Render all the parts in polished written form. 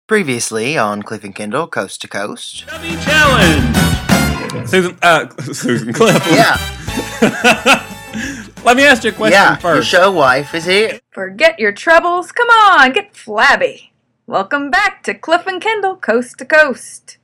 Previously on Cliff and Kendall, Coast to Coast. Chubby Challenge! Susan Cliff. Yeah. Let me ask you a question first. Your show wife is here. Forget your troubles. Come on, get flabby. Welcome back to Cliff and Kendall, Coast to Coast.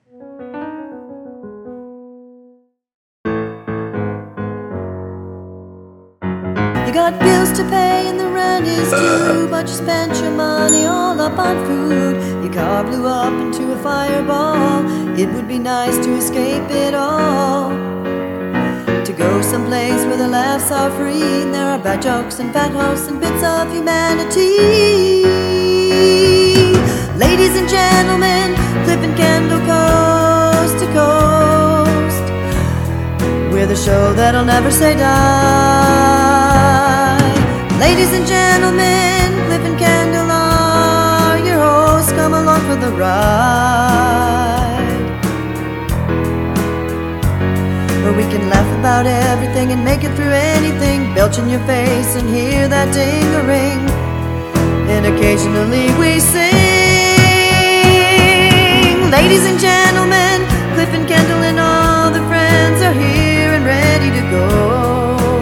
You got bills to pay and the rent is due, but you spent your money all up on food. Your car blew up into a fireball. It would be nice to escape it all, to go someplace where the laughs are free and there are bad jokes and fat hosts and bits of humanity. Ladies and gentlemen, Cliff and Kendall, Coast to Coast. We're the show that'll never say die. Ladies and gentlemen, Cliff and Kendall are your hosts. Come along for the ride, where we can laugh about everything and make it through anything. Belch in your face and hear that ding-a-ring, and occasionally we sing. Ladies and gentlemen, Cliff and Kendall and all the friends are here and ready to go.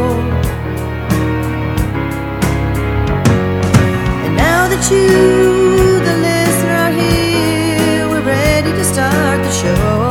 And now that you, the listener, are here, we're ready to start the show.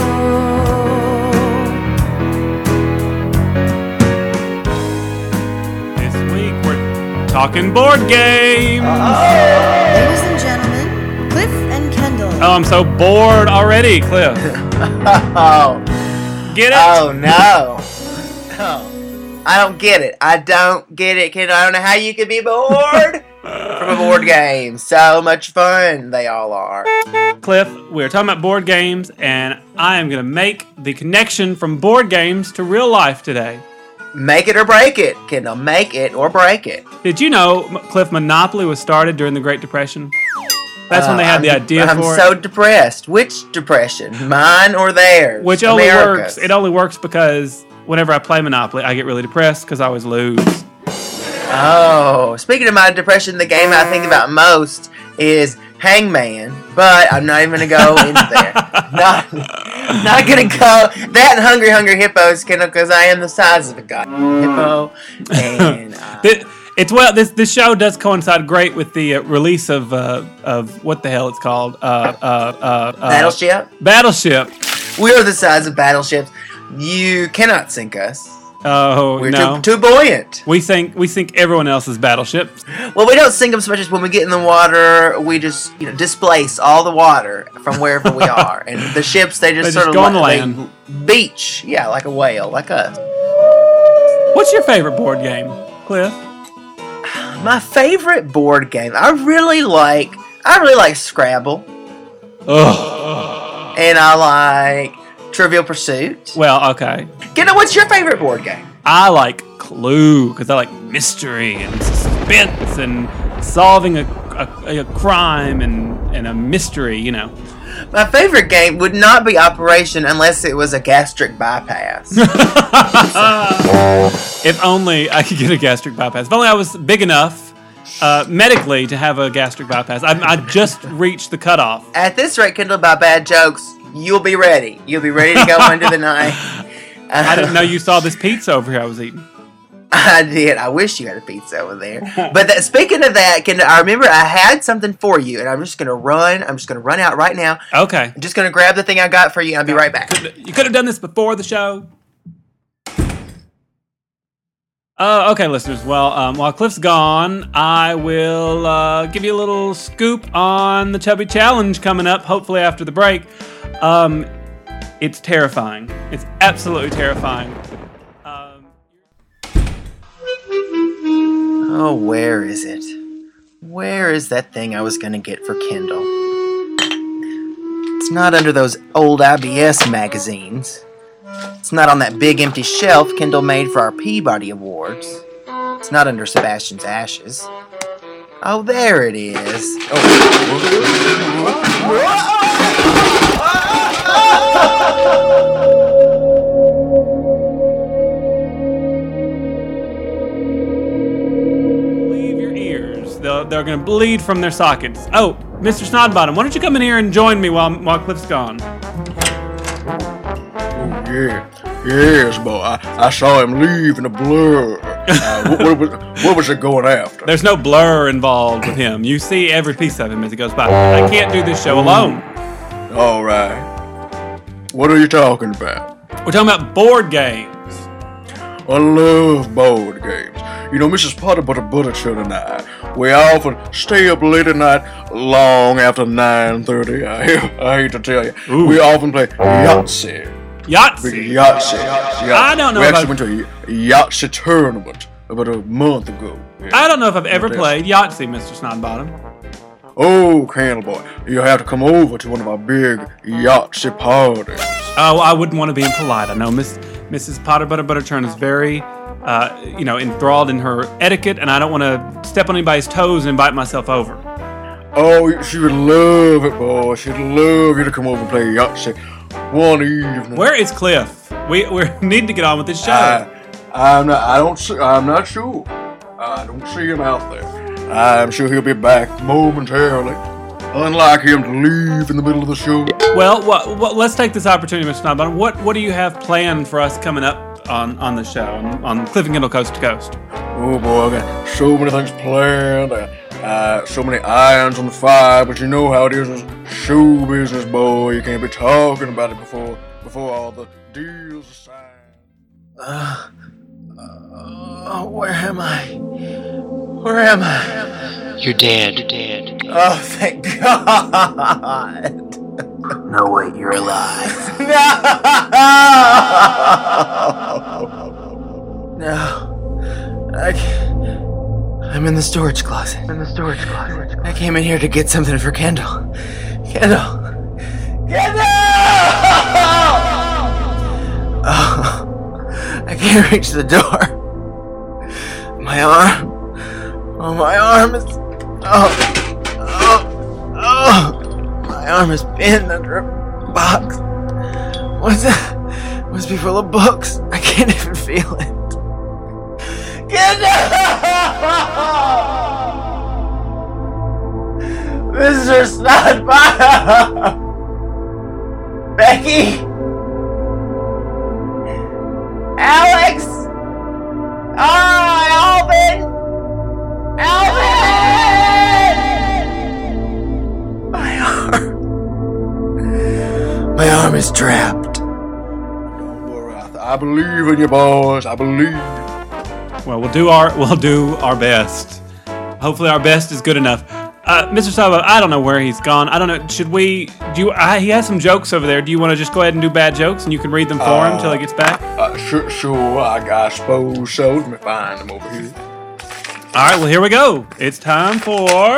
This week we're talking board games. Ladies and gentlemen, Cliff and Kendall. Oh, I'm so bored already, Cliff. Oh. Get it? Oh, no. Oh. I don't get it. I don't get it, Kendall. I don't know how you could be bored from a board game. So much fun they all are. Cliff, we're talking about board games, and I am going to make the connection from board games to real life today. Make it or break it, Kendall. Make it or break it. Did you know, Cliff, Monopoly was started during the Great Depression? That's when they had the idea I'm for it. I'm so depressed. Which depression? Mine or theirs? Which only America's. works. It only works because whenever I play Monopoly, I get really depressed because I always lose. Oh, speaking of my depression, the game I think about most is Hangman, but I'm not even going to go into there. Not going to go. That and Hungry Hungry Hippos, Kendall, because I am the size of a goddamn hippo. And This show does coincide great with the release of what the hell it's called, Battleship. Battleship. We are the size of battleships. You cannot sink us. Oh, We're no. too buoyant. We sink everyone else's battleships. Well, we don't sink them so much as when we get in the water, we just displace all the water from wherever we are, and the ships they just go on the land. Beach, yeah, like a whale, like us. What's your favorite board game, Cliff? My favorite board game, I really like Scrabble, and I like Trivial Pursuit. Well, okay. Kendall, what's your favorite board game? I like Clue because I like mystery and suspense and solving a crime and a mystery, My favorite game would not be Operation unless it was a gastric bypass. If only I could get a gastric bypass. If only I was big enough medically to have a gastric bypass. I just reached the cutoff. At this rate, Kendall, by bad jokes, you'll be ready. You'll be ready to go into the night. I didn't know you saw this pizza over here I was eating. I did. I wish you had a pizza over there. But speaking of that, Kendall, I remember I had something for you, and I'm just going to run out right now. Okay. I'm just going to grab the thing I got for you, and I'll be right back. You could have done this before the show. Okay, listeners. Well, while Cliff's gone, I will give you a little scoop on the Chubby Challenge coming up, hopefully after the break. It's terrifying. It's absolutely terrifying. Oh, where is it? Where is that thing I was going to get for Kendall? It's not under those old IBS magazines. It's not on that big empty shelf Kendall made for our Peabody Awards. It's not under Sebastian's ashes. Oh, there it is. Leave your ears. They're going going to bleed from their sockets. Oh, Mr. Snodbottom, why don't you come in here and join me while Cliff's gone? Oh, yeah. Yes, boy. I saw him leave in a blur. What was it going after? There's no blur involved with him. You see every piece of him as he goes by. I can't do this show alone. All right. What are you talking about? We're talking about board games. I love board games. You know, Mrs. Potter Butterchild and I, we often stay up late at night, long after 9:30. I hate to tell you. Ooh. We often play Yahtzee. Yahtzee. Yahtzee. I don't know We if actually went to a Yahtzee tournament about a month ago. Yeah. I don't know if I've ever played Yahtzee, Mr. Snodbottom. Oh, Candleboy, you have to come over to one of our big Yahtzee parties. Oh, I wouldn't want to be impolite. I know Mrs. Potter Butterchurn is very, enthralled in her etiquette, and I don't want to step on anybody's toes and invite myself over. Oh, she would love it, boy. She'd love you to come over and play Yahtzee one evening. Where is Cliff? We need to get on with this show. I'm not sure. I don't see him out there. I'm sure he'll be back momentarily. Unlike him to leave in the middle of the show. Well, let's take this opportunity, Mr. Snodbottom. What do you have planned for us coming up on the show, on Cliff and Kendall Coast to Coast? Oh boy, I got so many things planned. So many irons on the fire, but you know how it is with show business, boy. You can't be talking about it before all the deals are signed. Where am I? Where am I? You're dead. Oh, thank God. No, wait, you're alive. No. I'm in the storage closet. I came in here to get something for Kendall. Kendall! Oh, I can't reach the door. My arm. Oh, my arm is... My arm is pinned under a box. What's that? Must be full of books. I can't even feel it. Mr. Snodbottom! Becky! Alex! Alvin! My arm is trapped. Don't worry, I believe in you, boys. I believe. Well, we'll do our best. Hopefully, our best is good enough. Mr. Sabo, I don't know where he's gone. I don't know. He has some jokes over there. Do you want to just go ahead and do bad jokes and you can read them for him until he gets back? Sure, I suppose so. Let me find him over here. All right, well, here we go. It's time for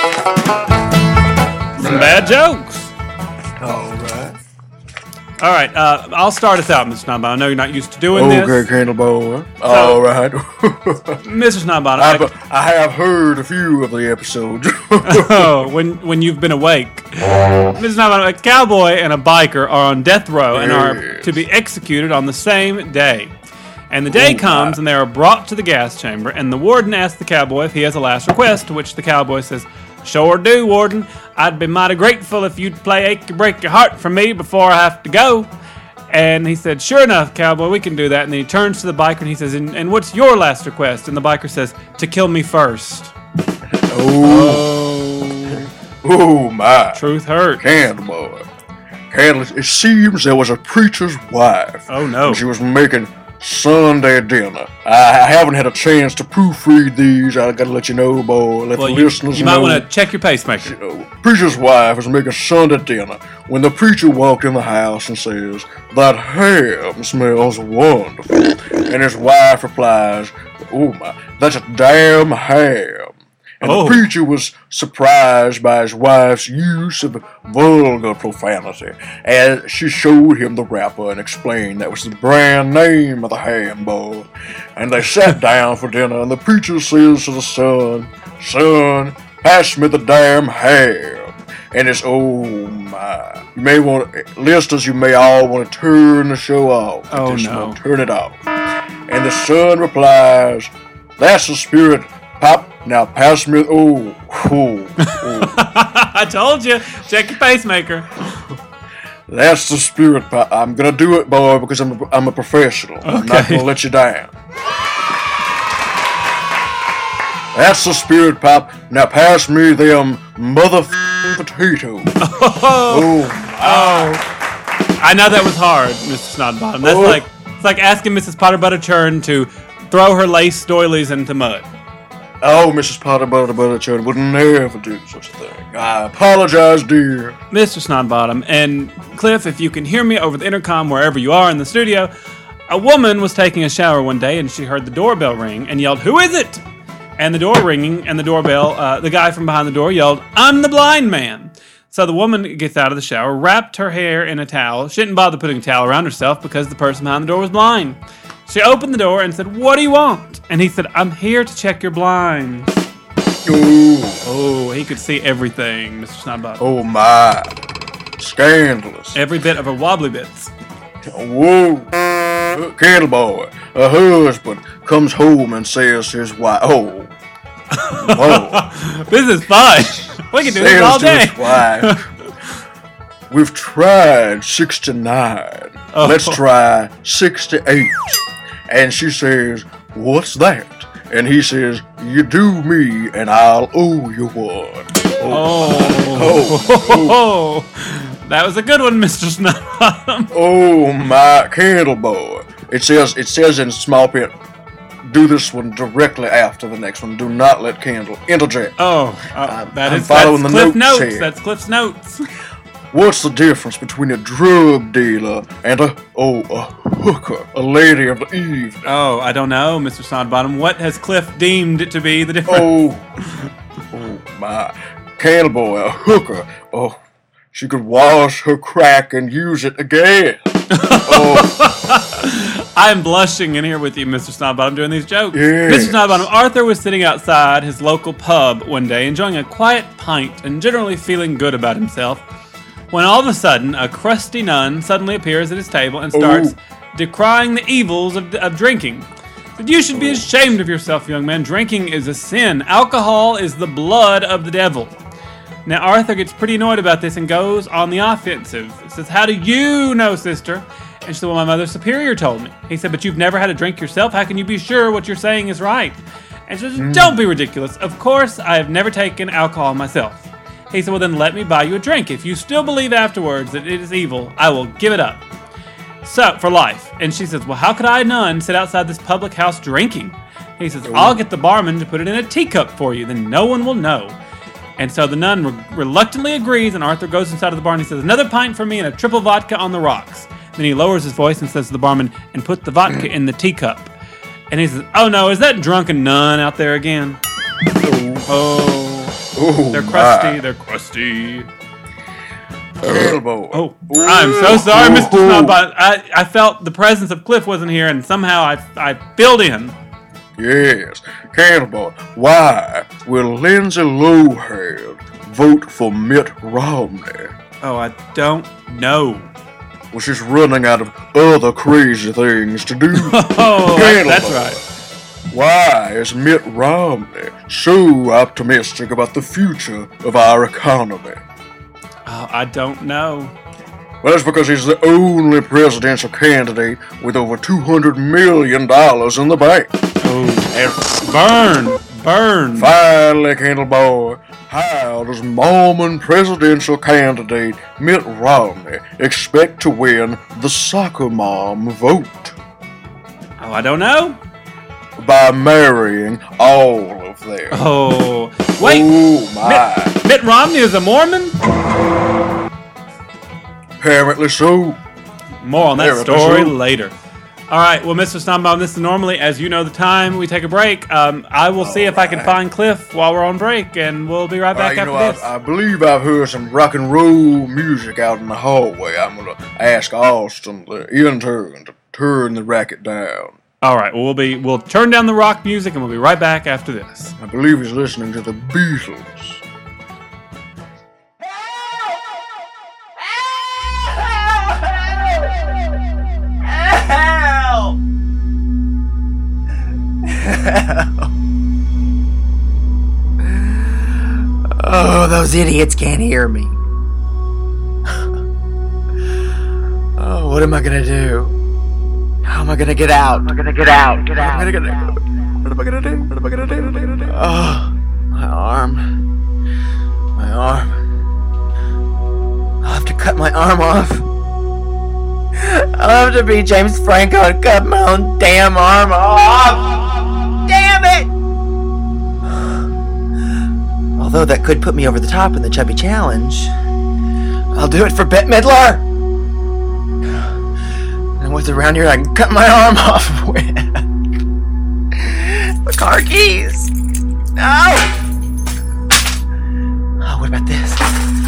some bad jokes. All right. All right, I'll start us out, Mr. Snodbottom. I know you're not used to doing this. Okay, Candleboy. All right. Mr. Snodbottom. I have heard a few of the episodes. Oh, when you've been awake. Mr. Snodbottom, a cowboy and a biker are on death row and are to be executed on the same day. And the day comes and they are brought to the gas chamber, and the warden asks the cowboy if he has a last request, to which the cowboy says, "Sure do, warden. I'd be mighty grateful if you'd play Ache and Break Your Heart for me before I have to go." And he said, "Sure enough, cowboy, we can do that." And then he turns to the biker and he says, and what's your last request? And the biker says, "To kill me first." Oh my. Truth hurts. Candleboy. It seems there was a preacher's wife. Oh no. And she was making Sunday dinner. I haven't had a chance to proofread these. I gotta let you know, boy. Let the listeners you know. might want to check your pacemaker. Preacher's wife was making Sunday dinner when the preacher walked in the house and says, "That ham smells wonderful." And his wife replies, "Oh my, that's a damn ham." And the preacher was surprised by his wife's use of vulgar profanity as she showed him the wrapper and explained that was the brand name of the ham, boy. And they sat down for dinner, and the preacher says to the son, "Son, pass me the damn ham." And it's, oh my. You may want, listeners, you may all want to turn the show off. Oh no. Turn it off. And the son replies, "That's the spirit, Pop. Now pass me. Oh. I told you. Check your pacemaker. That's the spirit pipe. I'm gonna do it, boy, because I'm a professional. I'm not gonna let you down. That's the spirit pipe. Now pass me them motherfucking potatoes. Oh. I know that was hard, Mr. Snodbottom. That's it's like asking Mrs. Potter Butterchurn to throw her lace doilies into mud. Oh, Mrs. Potter Butterchurn would never do such a thing. I apologize, dear. Mr. Snodbottom, and Cliff, if you can hear me over the intercom wherever you are in the studio, a woman was taking a shower one day and she heard the doorbell ring and yelled, "Who is it?" And the door ringing and the doorbell, the guy from behind the door yelled, "I'm the blind man." So the woman gets out of the shower, wrapped her hair in a towel. She didn't bother putting a towel around herself because the person behind the door was blind. She opened the door and said, "What do you want?" And he said, "I'm here to check your blinds." Ooh. Oh, he could see everything, Mr. Snodbottom. Oh, my. Scandalous. Every bit of her wobbly bits. Whoa. Candle boy, a husband comes home and says to his wife, whoa. This is fun. We can do this all day. His wife, we've tried 69. Oh. Let's try 68. And she says, "What's that?" And he says, "You do me and I'll owe you one." Oh. That was a good one, Mr. Snodbottom. Oh, my candle boy. It says in small print, do this one directly after the next one. Do not let Candle interject. That's following the Cliff notes Notes. here. That's Cliff's Notes. What's the difference between a drug dealer and a hooker, a lady of the evening? Oh, I don't know, Mr. Snodbottom. What has Cliff deemed it to be the difference? Oh my. Candle boy, a hooker. Oh, she could wash her crack and use it again. I am blushing in here with you, Mr. Snodbottom, doing these jokes. Yes. Mr. Snodbottom, Arthur was sitting outside his local pub one day, enjoying a quiet pint and generally feeling good about himself, when all of a sudden, a crusty nun suddenly appears at his table and starts decrying the evils of drinking. That you should be ashamed of yourself, young man. Drinking is a sin. Alcohol is the blood of the devil. Now, Arthur gets pretty annoyed about this and goes on the offensive. He says, "How do you know, sister?" And she said, "Well, my mother superior told me." He said, "But you've never had a drink yourself. How can you be sure what you're saying is right?" And she says, "Don't be ridiculous. Of course, I have never taken alcohol myself." He said, "Well, then let me buy you a drink. If you still believe afterwards that it is evil, I will give it up. So, for life." And she says, "Well, how could I, nun, sit outside this public house drinking?" He says, "I'll get the barman to put it in a teacup for you. Then no one will know." And so the nun reluctantly agrees, and Arthur goes inside of the bar and he says, "Another pint for me and a triple vodka on the rocks." Then he lowers his voice and says to the barman, "And put the vodka in the teacup." And he says, "Oh no, is that drunken nun out there again?" They're crusty. My. They're crusty. Candle boy. I'm so sorry, Mr. Snodbottom. I felt the presence of Cliff wasn't here, and somehow I filled in. Yes, Candle boy. Why will Lindsay Lohan vote for Mitt Romney? Oh, I don't know. Well, she's running out of other crazy things to do. Oh, Candle that's boy. right. Why is Mitt Romney so optimistic about the future of our economy? Oh, I don't know. Well, that's because he's the only presidential candidate with over $200 million in the bank. Burn. Finally, Candle Boy, how does Mormon presidential candidate Mitt Romney expect to win the soccer mom vote? Oh, I don't know. By marrying all of them. Oh, wait. Oh, my. Mitt Romney is a Mormon? Apparently so. More on that Apparently story so. later. All right, well, Mr. Snodbottom, this is normally, as you know the time, we take a break. I will see if I can find Cliff while we're on break, and we'll be right back after this. I believe I've heard some rock and roll music out in the hallway. I'm going to ask Austin, the intern, to turn the racket down. All right, well, we'll turn down the rock music, and we'll be right back after this. I believe he's listening to the Beatles. Oh, those idiots can't hear me. Oh, what am I gonna do? How am I gonna get out? I'm gonna get out. What am I gonna do? Oh, my arm. I'll have to cut my arm off. I'll have to be James Franco and cut my own damn arm off. Damn it! Although that could put me over the top in the Chubby Challenge, I'll do it for Bette Midler. And what's around here I can cut my arm off with? The car keys. No! Oh, what about this?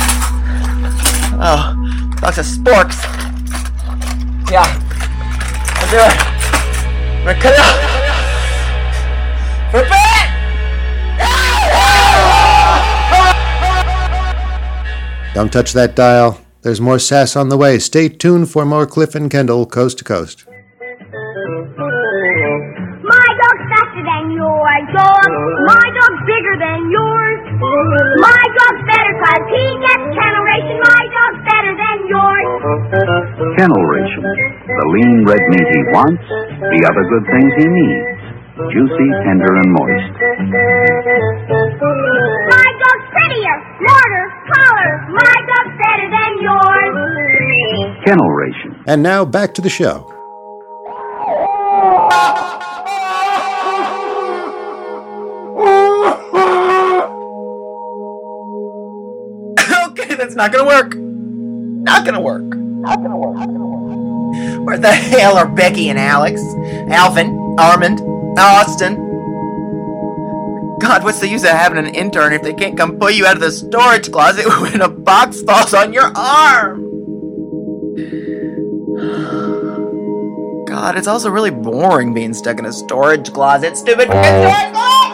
Oh, box of sporks. Yeah, I'll do it. I'm gonna cut it off. For Bette! Don't touch that dial. There's more sass on the way. Stay tuned for more Cliff and Kendall Coast to Coast. My dog's faster than yours. My dog's bigger than yours. My dog's better 'cause he gets kennel ration. My dog's better than yours. Kennel Ration. The lean red meat he wants, the other good things he needs. Juicy, tender, and moist. My dog's prettier, smarter, taller. My dog's better than yours. Kennel Ration. And now back to the show. Okay, that's not gonna work. Not gonna work. Where the hell are Becky and Alex? Alvin, Armand, Austin? God, what's the use of having an intern if they can't come pull you out of the storage closet when a box falls on your arm? God, it's also really boring being stuck in a storage closet. Stupid fucking storage closet!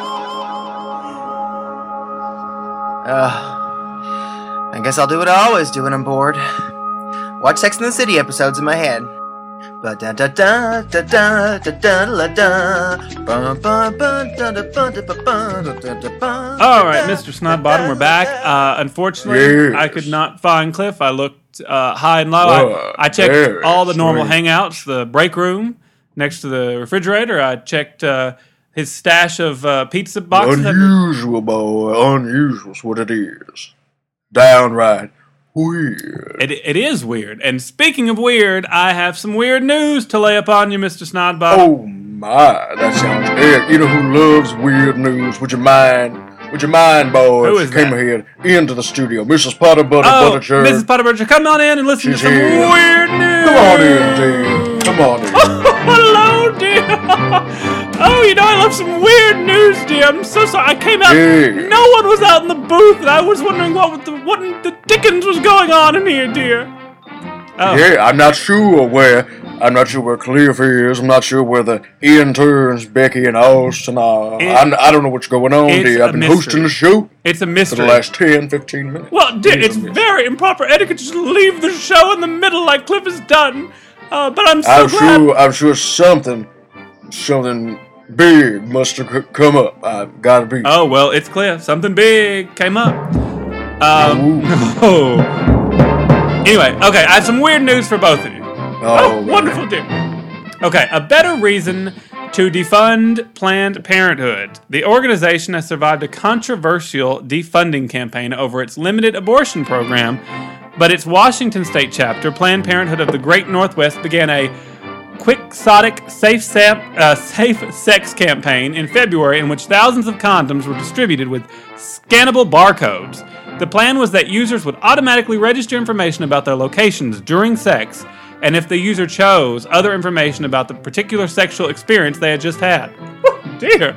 I guess I'll do what I always do when I'm bored. Watch Sex and the City episodes in my head. Alright, Mr. Snodbottom, we're back. Unfortunately, Yes. I could not find Cliff. I looked high and low. I checked all the normal sweet. hangouts, the break room next to the refrigerator. I checked his stash of pizza boxes. Unusual, boy. Unusual's what it is. Downright weird. It is weird. And speaking of weird, I have some weird news to lay upon you, Mr. Snodbottom. Oh my, that sounds good. You know who loves weird news? Would you mind? Boys? Who is Came that? ahead into the studio. Mrs. Potter Buttigieg. Mrs. Potterburger, come on in and listen She's to some here. weird news. Come on in, dear. Come on in. Hello, dear. Oh, you know, I love some weird news, dear. I'm so sorry. I came out. Yeah. No one was out in the booth, and I was wondering what the dickens was going on in here, dear. Oh. Yeah, I'm not sure where Cliff is. I'm not sure where the interns, Becky and Austin are. I don't know what's going on, it's dear. a I've been mystery. hosting the show It's a for mystery. the last 10, 15 minutes. Well, dear, it's a mystery. very improper etiquette to just leave the show in the middle like Cliff has done. But I'm so I'm glad. sure something big must have come up. I've got to be. Oh, well, it's Cliff. Something big came up. Oh. Anyway, okay, I have some weird news for both of you. Oh, man. wonderful, dear. Okay, a better reason to defund Planned Parenthood. The organization has survived a controversial defunding campaign over its limited abortion program, but its Washington state chapter, Planned Parenthood of the Great Northwest, began a quixotic safe sex campaign in February in which thousands of condoms were distributed with scannable barcodes. The plan was that users would automatically register information about their locations during sex, and if the user chose, other information about the particular sexual experience they had just had. Oh, dear.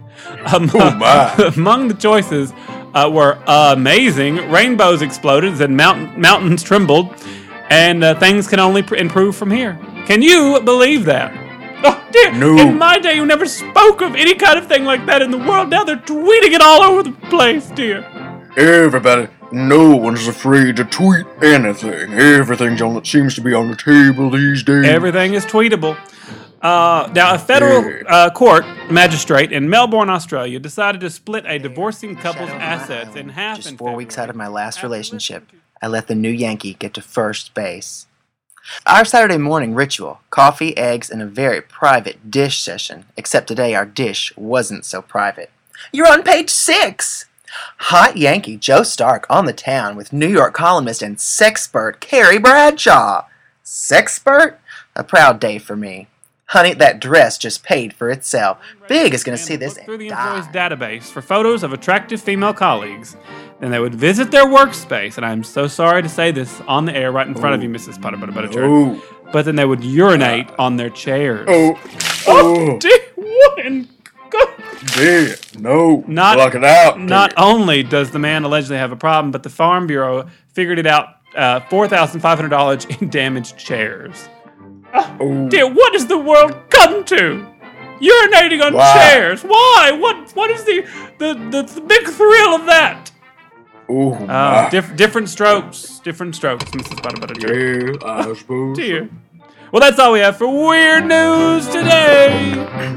Among the choices were amazing, rainbows exploded, and mountains trembled, and things can only improve from here. Can you believe that? Oh, dear. No. In my day, you never spoke of any kind of thing like that in the world. Now they're tweeting it all over the place, dear. Everybody, no one's afraid to tweet anything. Everything seems to be on the table these days. Everything is tweetable. Now, a federal court magistrate in Melbourne, Australia, decided to split a divorcing couple's assets in half. Just 4 weeks out of my last relationship, I let the new Yankee get to first base. Our Saturday morning ritual, coffee, eggs, and a very private dish session, except today our dish wasn't so private. You're on page 6! Hot Yankee Joe Stark on the town with New York columnist and sexpert Carrie Bradshaw. Sexpert? A proud day for me. Honey, that dress just paid for itself. Big is going to see this through the and employee's die. database for photos of attractive female colleagues. Then they would visit their workspace, and I'm so sorry to say this on the air right in front of you, Mrs. Butterchurn. But then they would urinate on their chairs. Oh, Dear, what in God? dear, no, Not, block it out. Not only does the man allegedly have a problem, but the Farm Bureau figured it out $4,500 in damaged chairs. Oh, dear, what has the world come to? Urinating on chairs. Why? What is the big thrill of that? Different strokes, Mrs. Butterchurn. Yeah, I suppose. Dear. Well, that's all we have for Weird News today.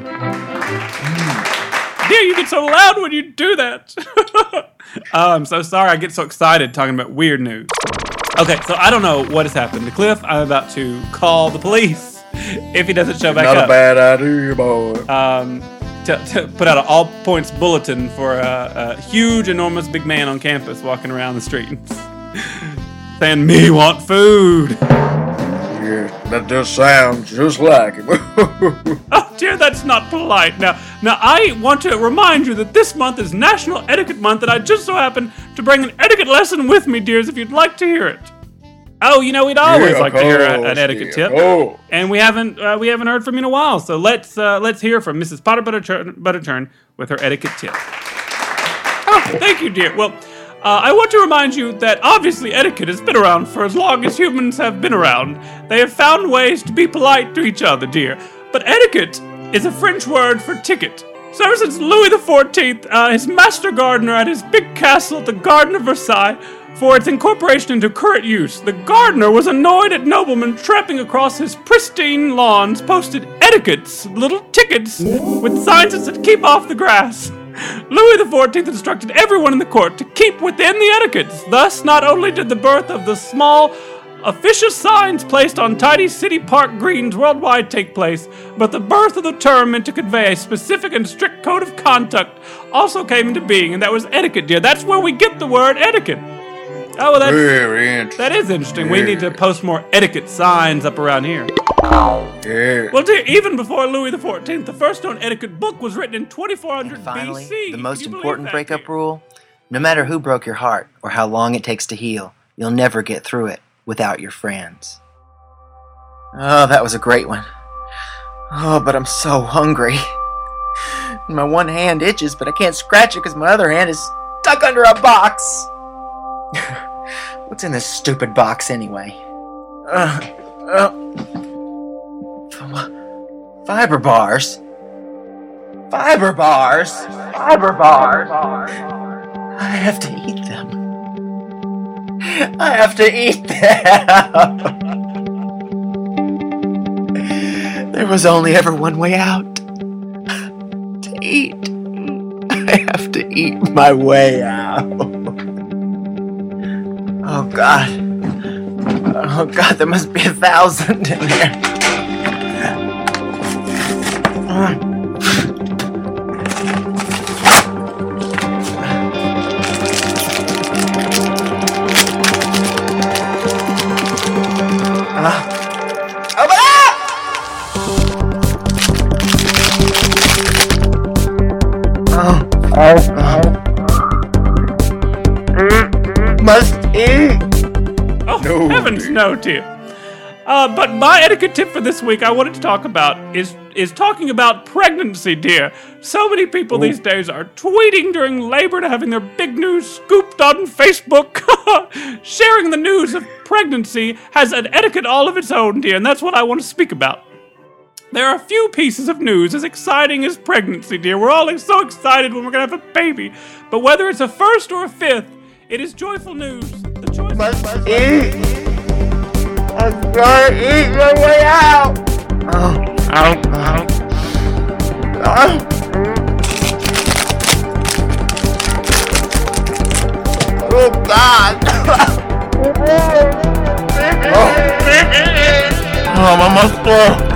Dear, you get so loud when you do that. I'm so sorry. I get so excited talking about weird news. Okay, so I don't know what has happened to Cliff. I'm about to call the police if he doesn't show back up. Not a bad idea, boy. To put out an all-points bulletin for a huge, enormous big man on campus walking around the streets saying, "Me want food." Yeah, that does sound just like him. Oh dear, that's not polite. Now I want to remind you that this month is National Etiquette Month, and I just so happen to bring an etiquette lesson with me, dears, if you'd like to hear it. Oh, you know, we'd always like to hear an etiquette tip, and we haven't heard from you in a while. So let's hear from Mrs. Potter Butterchurn with her etiquette tip. Oh, thank you, dear. Well, I want to remind you that obviously etiquette has been around for as long as humans have been around. They have found ways to be polite to each other, dear. But etiquette is a French word for ticket. So ever since Louis XIV, his master gardener at his big castle at the Garden of Versailles, for its incorporation into current use, the gardener was annoyed at noblemen tramping across his pristine lawns, posted etiquettes, little tickets, with signs that said, "Keep off the grass." Louis XIV instructed everyone in the court to keep within the etiquettes. Thus, not only did the birth of the small, officious signs placed on tidy city park greens worldwide take place, but the birth of the term meant to convey a specific and strict code of conduct also came into being, and that was etiquette, dear. That's where we get the word etiquette. Oh, well, very interesting. That is interesting. We need to post more etiquette signs up around here. Yeah. Well, dear, even before Louis XIV, the first known etiquette book was written in 2400 Finally, BC. the most Can you important believe that, breakup dear? rule: no matter who broke your heart or how long it takes to heal, you'll never get through it without your friends. Oh, that was a great one. Oh, but I'm so hungry. My one hand itches, but I can't scratch it because my other hand is stuck under a box. What's in this stupid box anyway? Fiber bars. Fiber bars. Fiber bars. I have to eat them. I have to eat them. There was only ever one way out. To eat. I have to eat my way out. Oh God. Oh God, there must be 1,000 in there. Open up! Must eat. Oh, no, heavens no, dear. But my etiquette tip for this week I wanted to talk about is talking about pregnancy, dear. So many people these days are tweeting during labor to having their big news scooped on Facebook. Sharing the news of pregnancy has an etiquette all of its own, dear, and that's what I want to speak about. There are a few pieces of news as exciting as pregnancy, dear. We're all so excited when we're going to have a baby. But whether it's a first or a fifth, it is joyful news. The choice must eat. I'm gonna eat my way out. Oh, God. Oh, my muscle.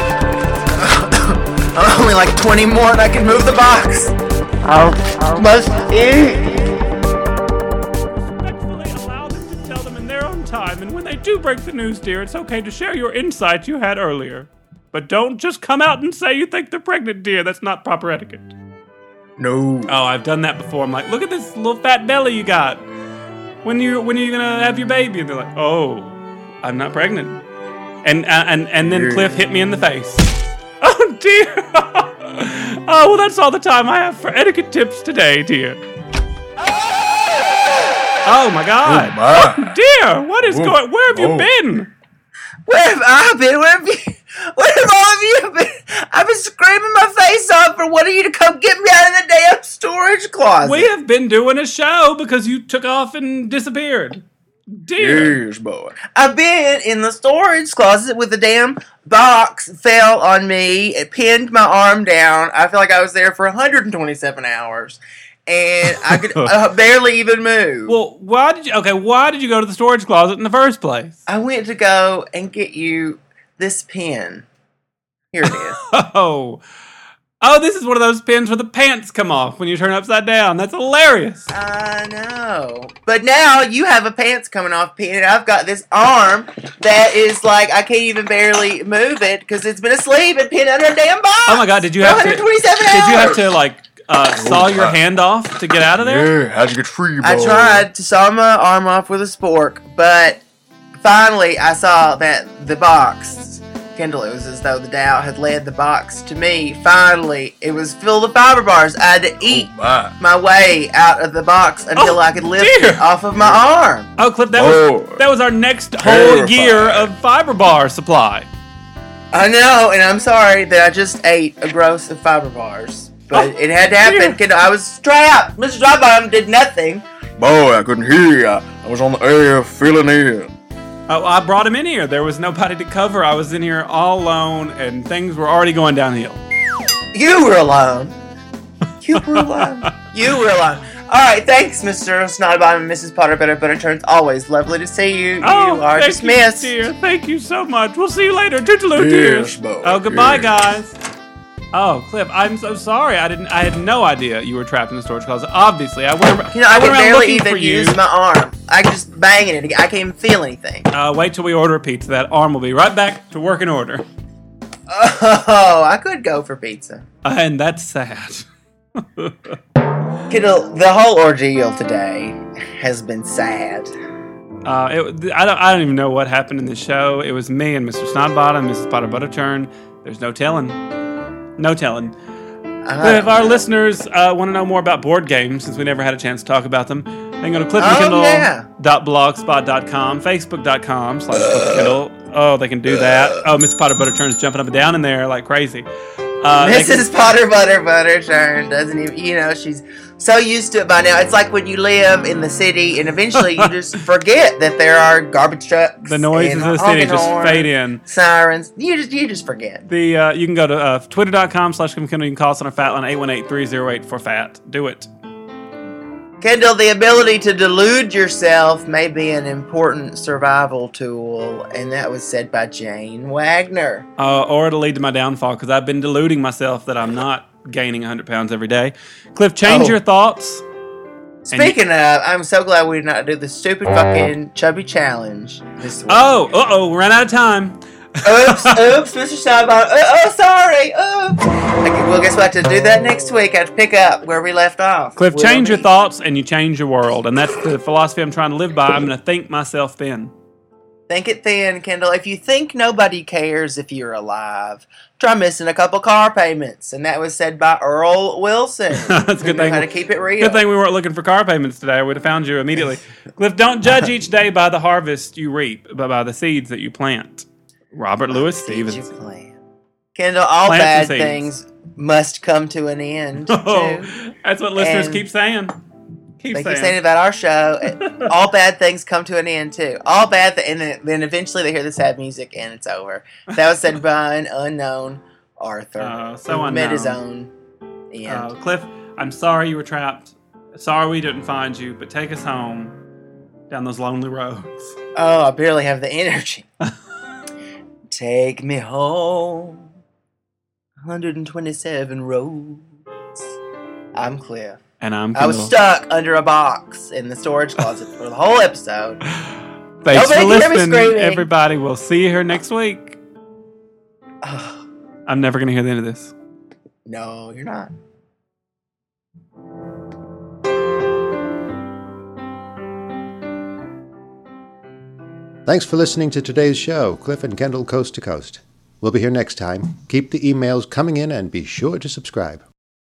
Only like 20 more and I can move the box. Must eat. Respectfully allow them to tell them in their own time, and when they do break the news, dear, it's okay to share your insights you had earlier. But don't just come out and say you think they're pregnant, dear. That's not proper etiquette. No. Oh, I've done that before. I'm like, look at this little fat belly you got. When are you gonna have your baby? And they're like, oh, I'm not pregnant. And then Cliff hit me in the face. Oh dear. Oh well, that's all the time I have for etiquette tips today, dear. Oh my God. Oh, dear. What is going? Where have you been? Where have I been? Where have all of you been? I've been screaming my face off for one of you to come get me out of the damn storage closet. We have been doing a show because you took off and disappeared. Dear. Yes, boy. I've been in the storage closet with the damn box fell on me. It pinned my arm down. I feel like I was there for 127 hours. And I could barely even move. Well, why did you go to the storage closet in the first place? I went to go and get you this pin. Here it is. Oh, this is one of those pins where the pants come off when you turn upside down. That's hilarious. I know. But now you have a pants coming off pin, and I've got this arm that is like, I can't even barely move it because it's been asleep and pinned under a damn box. Oh my God, did you have to like saw your hand off to get out of there? Yeah, how'd you get free, boy? I tried to saw my arm off with a spork, but finally I saw that the box, Kendall, it was as though the Dow had led the box to me. Finally, it was filled with fiber bars. I had to eat my way out of the box until I could lift it off of my arm. Oh, Cliff, that was our next whole year of fiber bar supply. I know, and I'm sorry that I just ate a gross of fiber bars. But it had to happen. Kendall, I was strapped. Mr. Drybottom did nothing. Boy, I couldn't hear you. I was on the air filling in. Oh, I brought him in here. There was nobody to cover. I was in here all alone, and things were already going downhill. You were alone. You were alone. You were alone. All right, thanks, Mr. Snodbottom and Mrs. Potter Turns. Always lovely to see you. You are dismissed. Dear. Thank you so much. We'll see you later. Toodaloo, dear. Yes, boy. Oh, goodbye, guys. Oh, Cliff, I'm so sorry. I had no idea you were trapped in the storage closet. Obviously, I went I went can around barely looking for even you. use my arm. I can just bang it. I can't even feel anything. Wait till we order a pizza. That arm will be right back to working order. Oh, I could go for pizza. And that's sad. Kendall, the whole ordeal today has been sad. I don't even know what happened in the show. It was me and Mr. Snodbottom, Mrs. Potter Butterturn. There's no telling. No telling. If our listeners want to know more about board games, since we never had a chance to talk about them, they can go to cliffandkindle.blogspot.com, facebook.com/cliffandkindle. Oh, they can do that. Oh, Mrs. Potter Butterturn's jumping up and down in there like crazy. Mrs. Potter Butterturn doesn't even, she's so used to it by now. It's like when you live in the city and eventually you just forget that there are garbage trucks. The noises of the city just fade in. Sirens. You just forget. You can go to twitter.com/cliffandkindle. You can call us on our fat line 818-308-4FAT. Do it. Kendall, the ability to delude yourself may be an important survival tool, and that was said by Jane Wagner. Or it'll lead to my downfall, because I've been deluding myself that I'm not gaining 100 pounds every day. Cliff, change your thoughts. Speaking of, I'm so glad we did not do the stupid fucking chubby challenge this week. We ran out of time. Oops, Mr. Steinbach. Sorry. Oops. Okay, well, guess we'll have to do that next week. I have to pick up where we left off. Cliff, change your thoughts and you change your world. And that's the philosophy I'm trying to live by. I'm going to think myself thin. Think it thin, Kendall. If you think nobody cares if you're alive, try missing a couple car payments. And that was said by Earl Wilson. That's a good thing. How to keep it real. Good thing we weren't looking for car payments today. I would have found you immediately. Cliff, don't judge each day by the harvest you reap, but by the seeds that you plant. Robert Louis Stevens. Kendall, all bad things must come to an end. That's what listeners keep saying. Keep saying about our show. All bad things come to an end too. And then eventually they hear the sad music and it's over. That was said by an unknown Arthur. So who met his unknown. own. And Cliff, I'm sorry you were trapped. Sorry we didn't find you, but take us home down those lonely roads. oh, I barely have the energy. Take me home. 127 roads. I'm Cliff. And I'm I was Kendall. stuck under a box in the storage closet for the whole episode. Thanks Nobody for can hear me listening, screaming. everybody. We'll see you here next week. Ugh, I'm never going to hear the end of this. no, you're not. Thanks for listening to today's show, Cliff and Kendall Coast to Coast. We'll be here next time. Keep the emails coming in and be sure to subscribe.